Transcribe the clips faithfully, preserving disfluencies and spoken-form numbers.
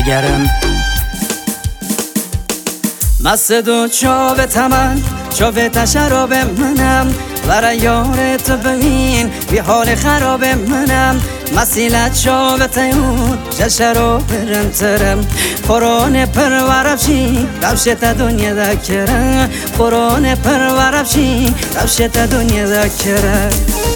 گرم مست دو چاوه تمن چاوه تشراب منم برای یار تو ببین بی حال خراب منم مسیلت چاوه تیون جشرو برنترم قرآن پرورفشی روشت دنیا دکرم قرآن پرورفشی روشت دنیا دکرم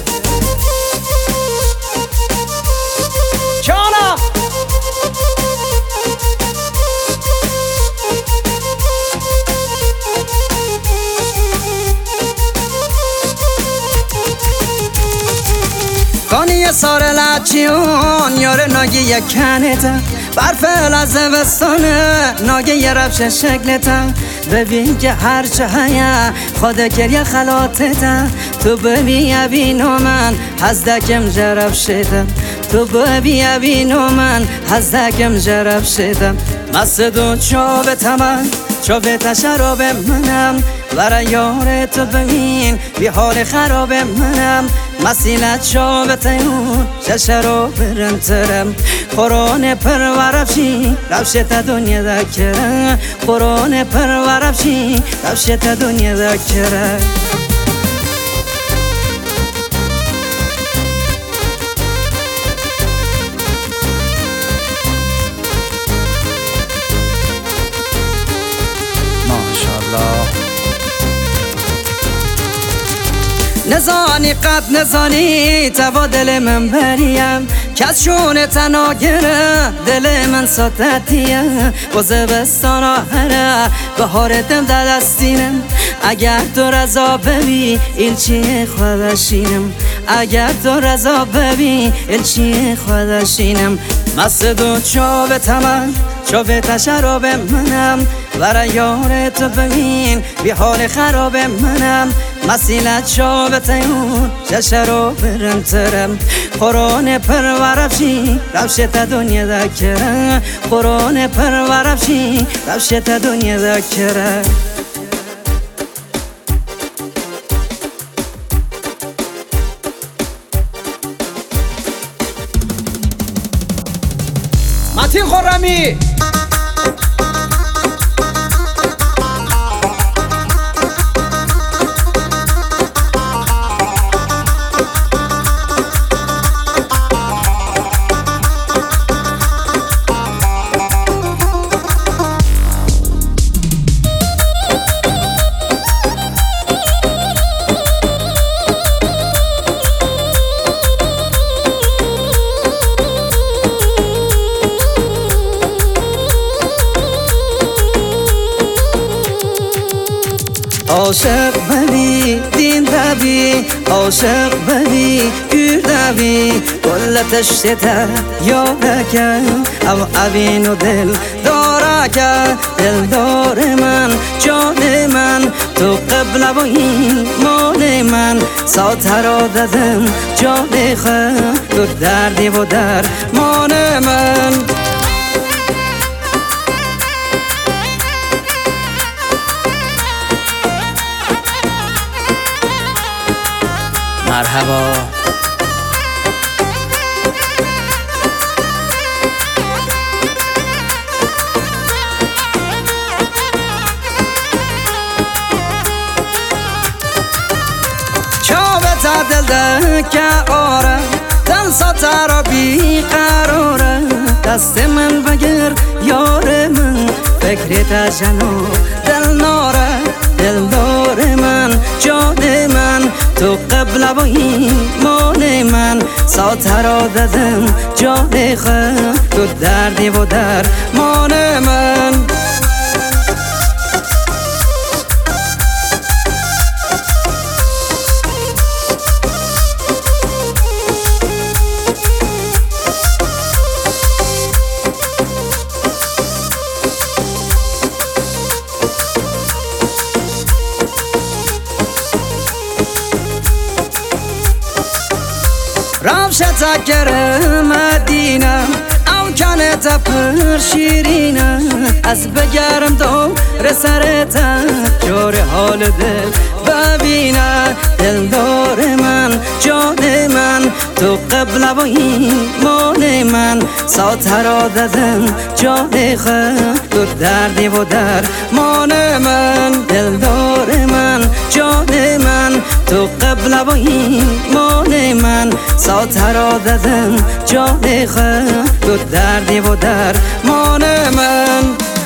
کانی سار لچیون یار ناگی یک کنیتا برف لحظه بستانه ناگی یه رفش شکلتا ببین که هر چه هیا خود گریه خلاطتا تو ببین ابینو من هزدکم جرب شدم تو ببین ابینو من هزدکم جرب شدم مست دو چاوه تمن چاوه تشراب منم برای یار تو ببین بی حال خراب منم مسیلت چاوه تیون جشرو برنترم قرآن پرورفشی روشت دنیا دکرم قرآن پرورفشی روشت دنیا دکرم نزانی قد نزانی توا دل من بریم کس شونه تناگره دل من ساتتیه و زبستان آهره بهار دم در دستینم اگر تو رضا ببی این چیه خودشینم اگر تو رضا ببی این چیه خودشینم مست دو چاوه تمن چاوه تشراب منم برای یار تو ببین بی حال خراب منم مسیلت چاوه تیون جشرو برنترم قرآن پرورفشی روشت دنیا دکرم قرآن پرورفشی روشت دنیا دکرم متین خرمی عاشق ببی دین ببی عاشق ببی گیر دوی گل تشته یارکه او اوینو دل دارکه دل دار من جان من تو قبل و این مال من ساترا دادم جان خود تو دردی و در مان من مرحبا چاوه تا دل که آره دل ساتر بی قراره دست من بگر یار من فکر جنو دل ناره دل دار من جان من تو قبل و این مال من ساترا دادم جان خود تو دردی و در مان من روشت گر مدینه او کنت پر شیرینه از بگرم دو رسرت جور حال دل ببینه دل دار من جان من تو قبل و ایمان من ساتر دادم جان خود تو دردی و درمان من دلدار من جان من تو قبل و ایمان من ساتر دادم جان خود تو دردی و درمان من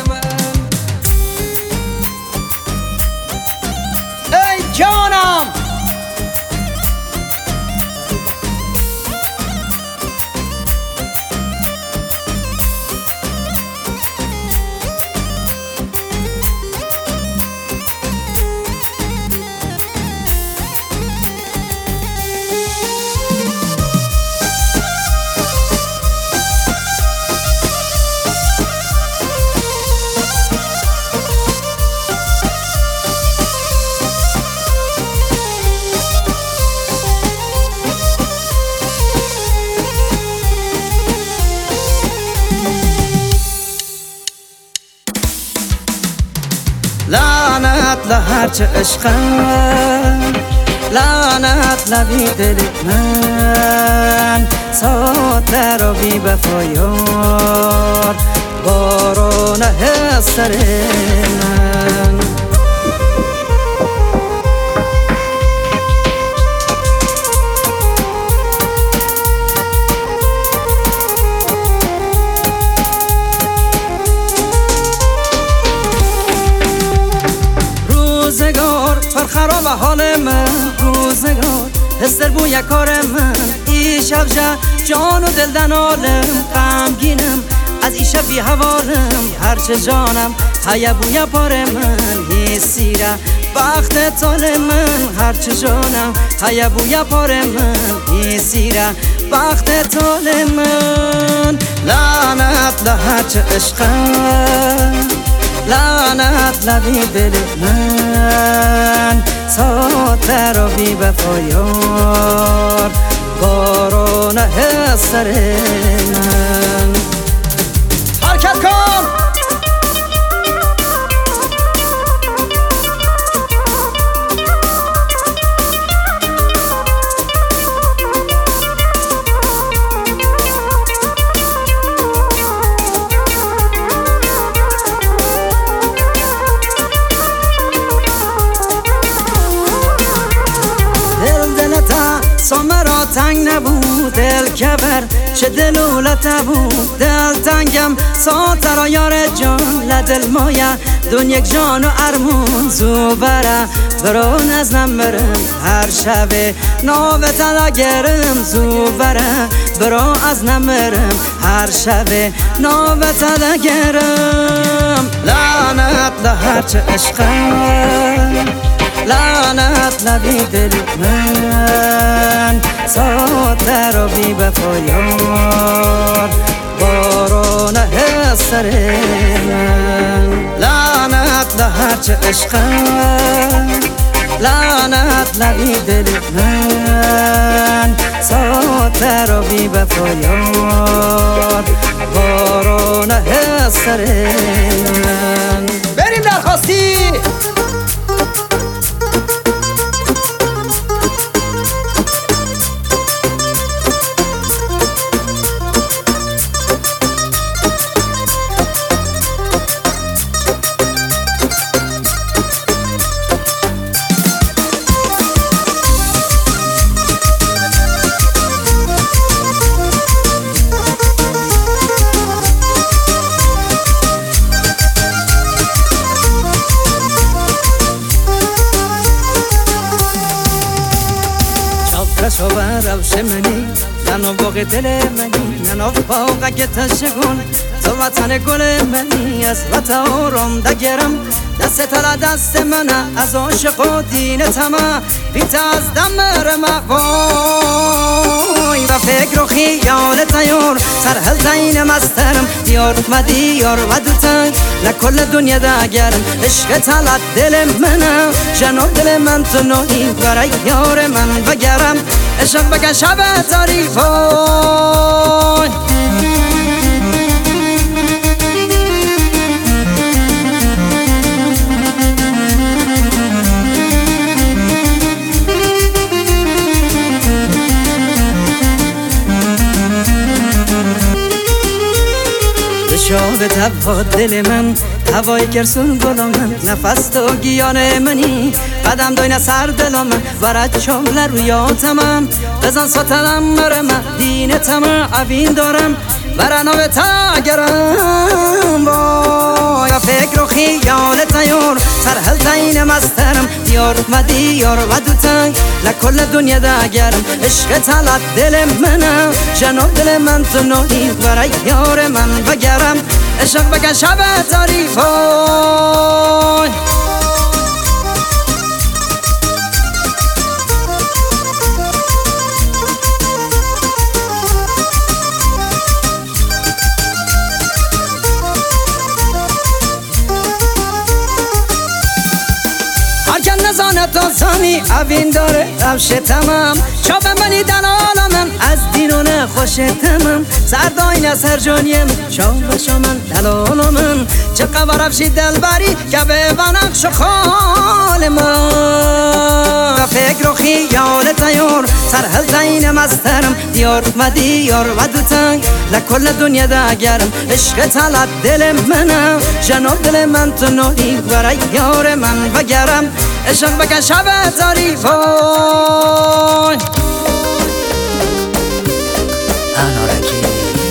ای جانم لعنت لهرچه عشقم لعنت لبی دل من ساتر و بی بفایار بارون سر من روزگار پر خراب حال من روزگار هستر بوی کار من ای شب جان و دل دنالم غمگینم از ای شب بی حوالم هرچه جانم هیا بوی پار من ای سیره وقت تال من هرچه جانم هیا بوی پار من ای سیره وقت تال من لعنت لهرچه عشقم لعنت لبی دل من ساتر و بی بفایار بارون سر من حرکت کن سامرا تنگ نبود دل کبر چه دلولت بود دل تنگم ساترا یار جان لدل مایه دون یک جان و ارمون زو بره برو نزنم برم هر شبه ناوت نگرم زو بره برو از نمرم هر شبه ناوت نگرم لعنت لهرچه عشقم لعنت لبی دل من ساتر و بی بفایار بارون سر من لعنت لهرچه عشقم لعنت لبی دل من ساتر و بی بفایار بارون سر من بریم درخواستی شو روش منی ننو باغ دل منی ننو باغ گتشگون تو وطن گل منی از وطن دگرم دست تلا دست منه از عاشق و دین تمه بیت از دمر وای و فکر و خیال تیار سرحل زین مسترم دیار و دیار و دوتن لکل دنیا دگرم عشق تلت دل منه جنو دل من تو نوی برای یار من بگرم عشق بگن شب تاریک وای توا دل من هوای کرسون گل من نفس تو گیان منی قدم دوین سر دل من ورد شمل رویاتمم بزن ساتلم مرم دینتم عوین دارم برنامه تاگرم با یا فکر و خیال تیار سرحل تین مسترم دیار و دیار و دوتنگ لکل دنیا داگرم عشق تلت دل منم جناب دل من تو نوی برای یار من بگرم عشق بکن شب تاریفای نزانت آسانی اوین داره روش تمام چاپ منی دلال من از دینونه خوش تمام سرداین از هر جانیم چاپ شمن دلال من چه قبر افشی دلبری که به بنقش و خال من و فکر و خیال تیار سرحل تین مسترم دیار و دیار و دوتنگ لکل دنیا داگرم عشق تلت دل منم جناب دل من تو نوری برای یار من بگرم عشق بکن شب تاریفای انارکی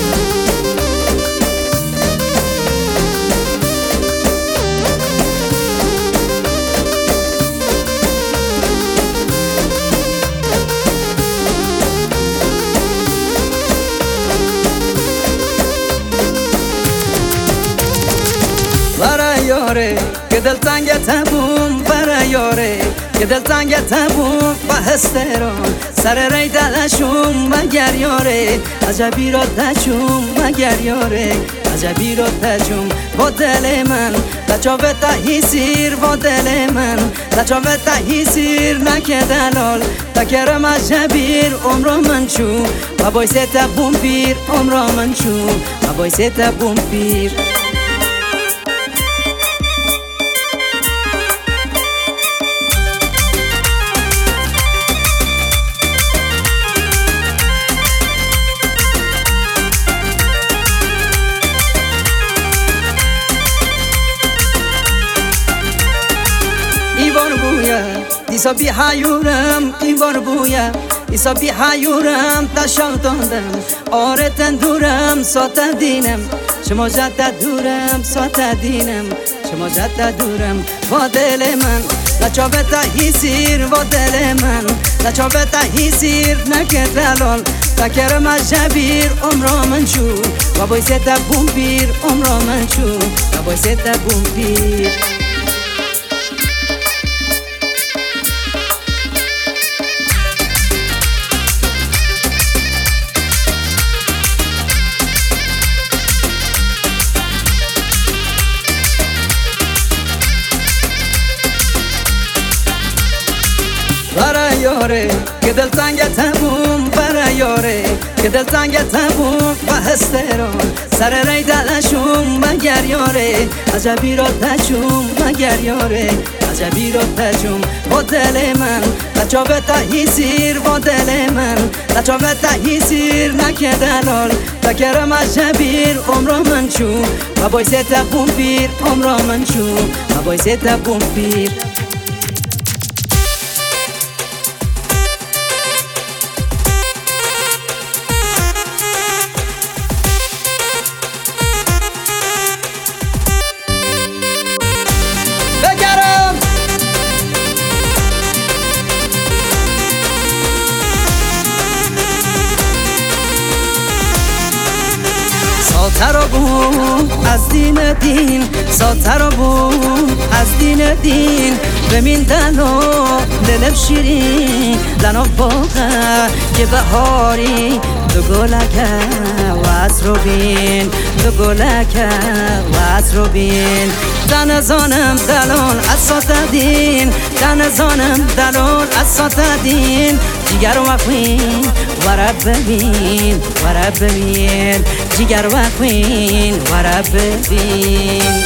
برای یاره که دل تنگت بوم برای یاره که دل تنگت بوم و هستران سر ری دلشون مگر یاره عجبی را تجوم مگر یاره عجبی را تجوم با دل من لچاوه تهی سیر با دل من لچاوه تهی سیر نکه دلال تکرم عجبیر عمر من چون و بایست بوم پیر عمر من چون و بایست بوم پیر ایسا بی حیورم این بار بویم ایسا بی حیورم تشاق دادم آره تندورم ساته دینم شما جد دورم ساته دینم شما جد دورم با دل من لچاوه تهی سیر با دل من لچاوه تهی سیر نکه دلال تکرم از جبیر عمرا من چو و بایست بوم پیر عمرا من چو و بایست بوم پیر برای یاره که دل تنگت بوم برای یاره که دل تنگت بوم و هستران سر ری دلشون مگر یاره عجبی را تجوم مگر یاره عجبی را تجوم با دل من لچاوه تهی سیر با دل من لچاوه تهی سیر نکه دلال تکرم عجبیر عمر من چون و بایست بوم پیر عمر من چون و بایست بوم پیر ساتر بود از دین دین ساتر بود از دین دین بمین دلو دلم شیرین لنو باقه که بهاری دو گلکه و از رو بین دو گلکه و از رو بین دن زانم دلال از ساتر دین دن زانم دلال از ساتر دین جگر و خوین ورا ببین ورا ببین جگر و خوین ورا ببین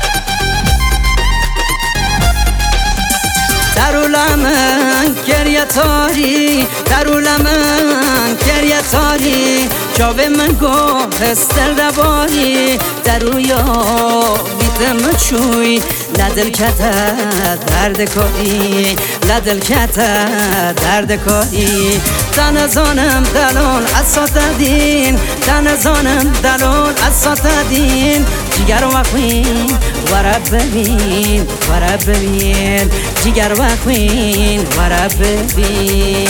درولم گریت تاری درول من گریه تاری جاوه من گفت هستر دباری درویا بیدم چوی لدل کتا درد کاری لدل کتا درد کاری تنزانم دلال اساتدین تنزانم دلال اساتدین جگر و خوین ورب ببین ورب ببین جگر و خوین ورب ببین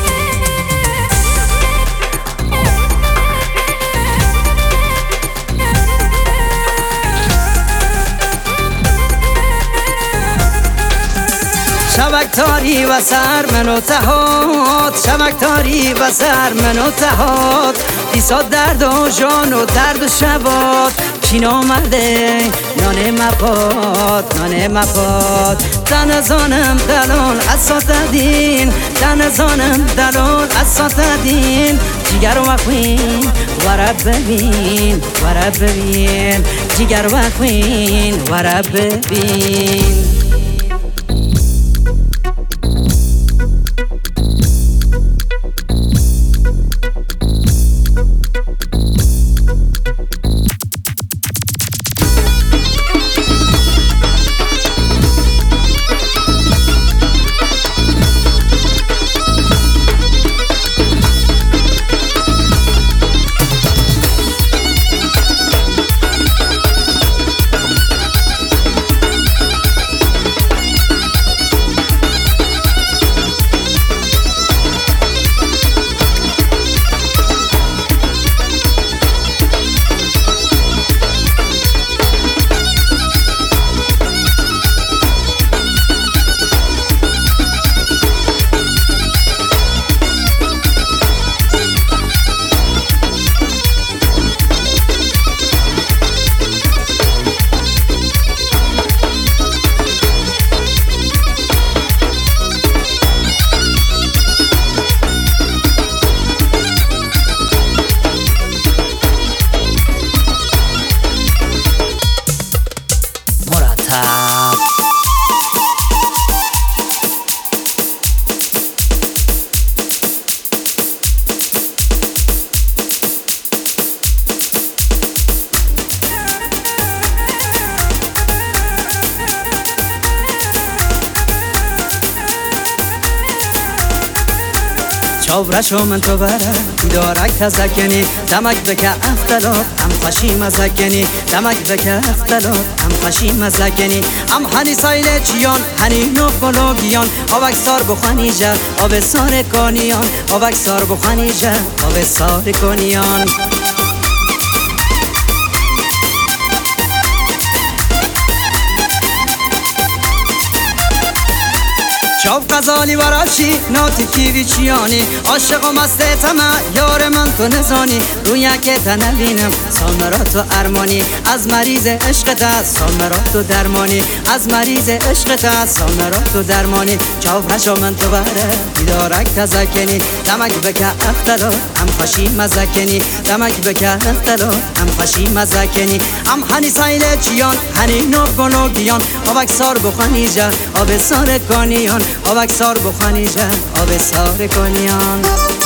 شبک تاری و سر منو تهات شبک تاری و سر منو تهات بیساد درد و جان و درد و شبات کین آمده نانه مپاد نانه مپاد تنزانم دلال اساتدین تنزانم دلال اساتدین جگر و خوین ورب ببین ورب ببین جگر و خوین ورب ببین چاورشو من تو بره دارک تزکنی دمک بکه افتلات هم خشی مزکنی دمک بکه افتلات هم خشی مزکنی هم هنی سایل چیان هنی نوفولوگیان آوک سار بخوانی جا آب سار کنیان آوک سار بخوانی جا آب سار کنیان شاب غزالی وراشی ناتی کیوی چیانی عاشق و مست تمه یار من تو نزانی روی یک تنوینم سامرات و ارمانی از مریض عشقت سامرات و درمانی از مریض عشقت سامرات و درمانی چاو هشا من تو بره بیدارک تزکنی دمک بکه افتلا هم خشی مزکنی دمک بکه افتلا هم خشی مزکنی هم هنی سایل چیان هنی نوفولوگیان آوک سار بخوانی جا آب سار کنیان آوک سار بخوانی جا آب سار کنیان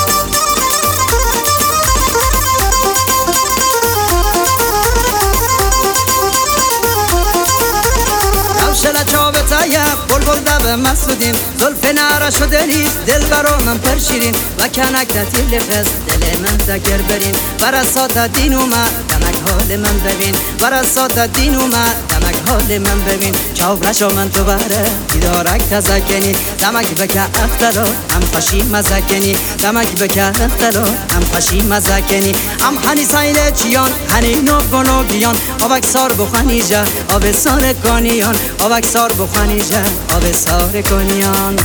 روشل چاوه تایه بل بل دب مسودیم زلف نعره شده نیست دل برا من پرشیرین و کنک تطیل فز دل من دگر برین برسات دین اومد دمک حال من ببین برسات دین اومد دمک حال من ببین چاو رشا من تو بره بیدارک تزکنی دمک بکه افتلا هم خشی مزکنی دمک بکه افتلا هم خشی مزکنی هم هنی سایل چیان هنی نوفولوگیان آوک سار بخوانی جا آب سار کنیان آوک سار بخوانی جا آب سار کنیان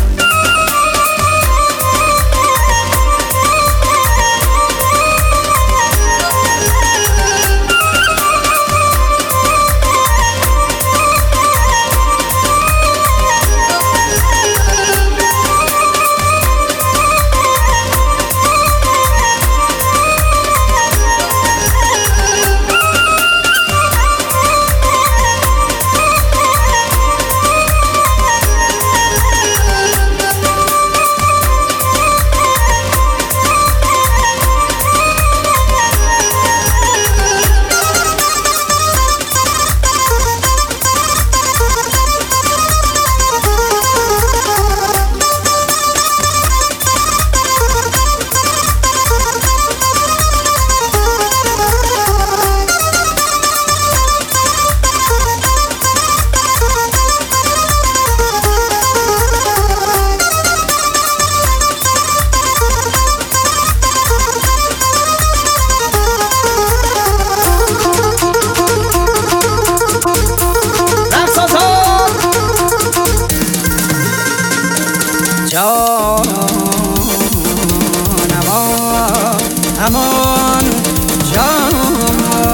امان جان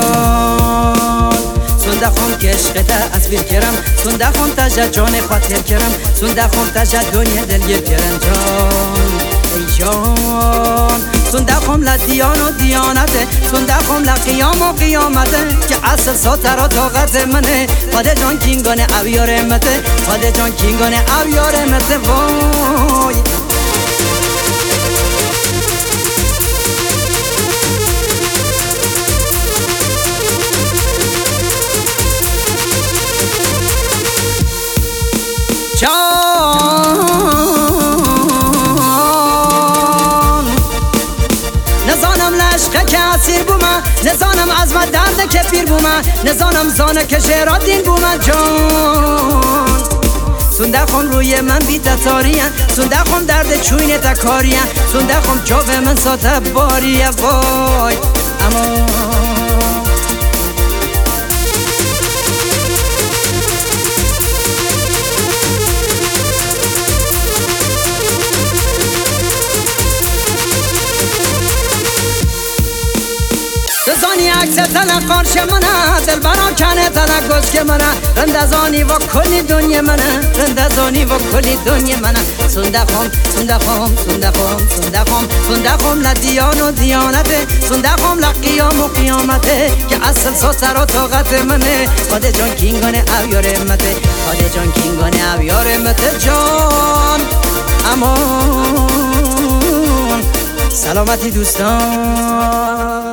سنده خون که عشق تا تصویر کرم سنده خون تا جان خاطر کرم سنده خون تا دنیا دل کرم جان ای جان سنده خون لدیان و دیانته سنده خون لقیام و قیامته که اصل ساتر و طاقت منه خاده جان کینگانه اویارمته خاده جان کینگانه اویارمته وای جان نزانم لشقه که اسیر بومه نزانم عظمت درد که پیر بومه نزانم زانه که شعرات دین بومه جان سنده خون روی من بی تتاریه سنده خون درد چوینه تکاریه سنده خون جاوه من ساته باریه وای اما زانی عکس تلق قارش منه دل برا کنه تلق گوز که منه رندزانی و کلی دنیا منه رندزانی و کلی دنیا منه سنده خم سنده خم سنده خم سنده خم سنده خم لدیان و دیانته سنده خم لقیام و قیامته که اصل ساتر و طاقت منه خاده جان کینگانه اویارمته خاده جان کینگانه اویارمته جان امان سلامتی دوستان